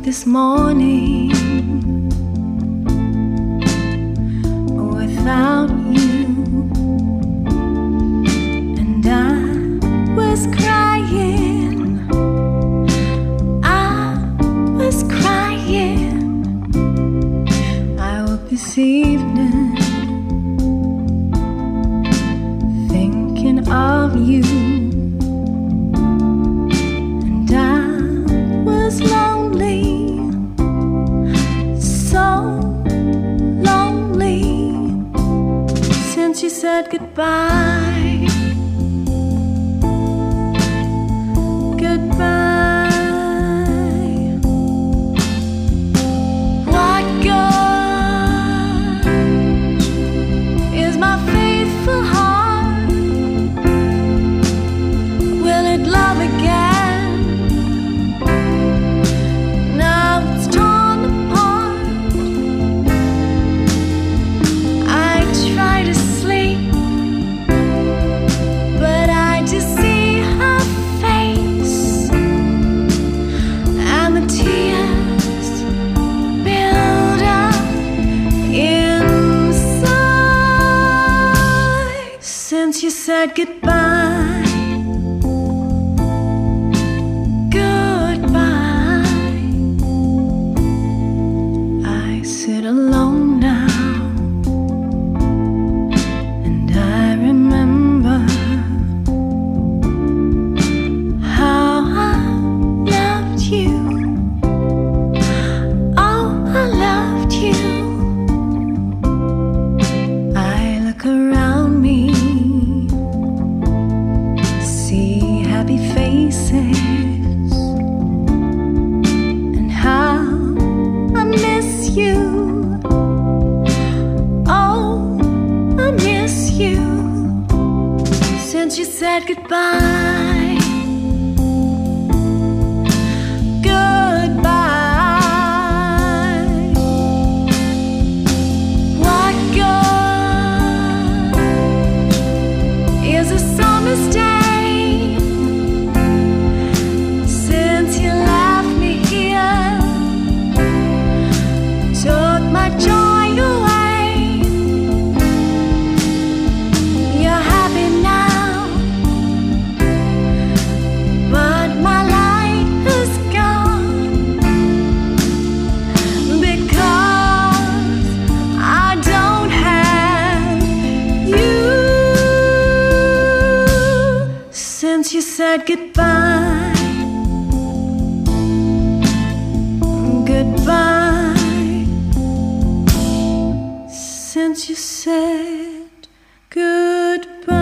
this morning without you, and I was crying, I was crying. I woke this evening thinking of you, and I was lonely, so lonely, since you said goodbye, goodbye. What good is my faithful heart? Will it love again? Now it's torn apart. I try to sleep, but I just see her face, and the tears build up inside. Since you said goodbye, goodbye, I sit alone now, and I remember how I loved you. Oh, I loved you. I look around me, see happy faces, and how I miss you. Oh, I miss you. Since you said goodbye, goodbye. What good is a summer's day since you left me here, took my joy away? You're happy now, but my light is gone, because I don't have you. Since you said goodbye, goodbye. Since you said goodbye.